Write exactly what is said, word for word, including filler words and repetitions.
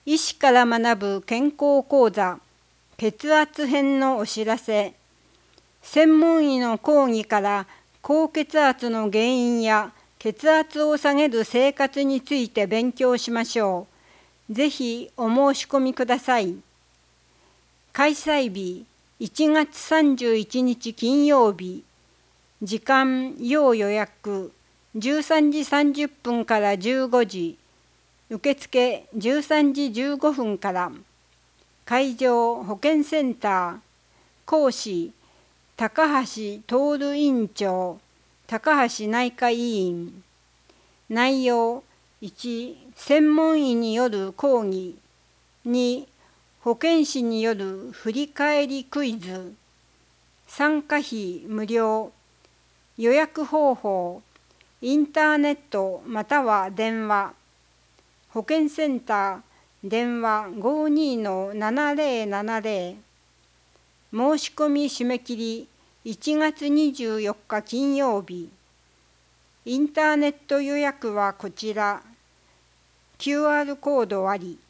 医師から学ぶ健康講座血圧編のお知らせ。専門医の講義から高血圧の原因や血圧を下げる生活について勉強しましょう。ぜひお申し込みください。開催日いちがつさんじゅういちにち金曜日。時間要予約じゅうさんじさんじゅっぷんからじゅうごじ。受付じゅうさんじじゅうごふんから。会場保健センター。講師高橋徹院長、高橋内科医院。内容いち、専門医による講義。に、保健師による振り返りクイズ。参加費無料。予約方法、インターネットまたは電話。保健センター、電話 ごーにーのななぜろななぜろ。申し込み締め切りいちがつにじゅうよっか金曜日。インターネット予約はこちら。キューアール コードあり。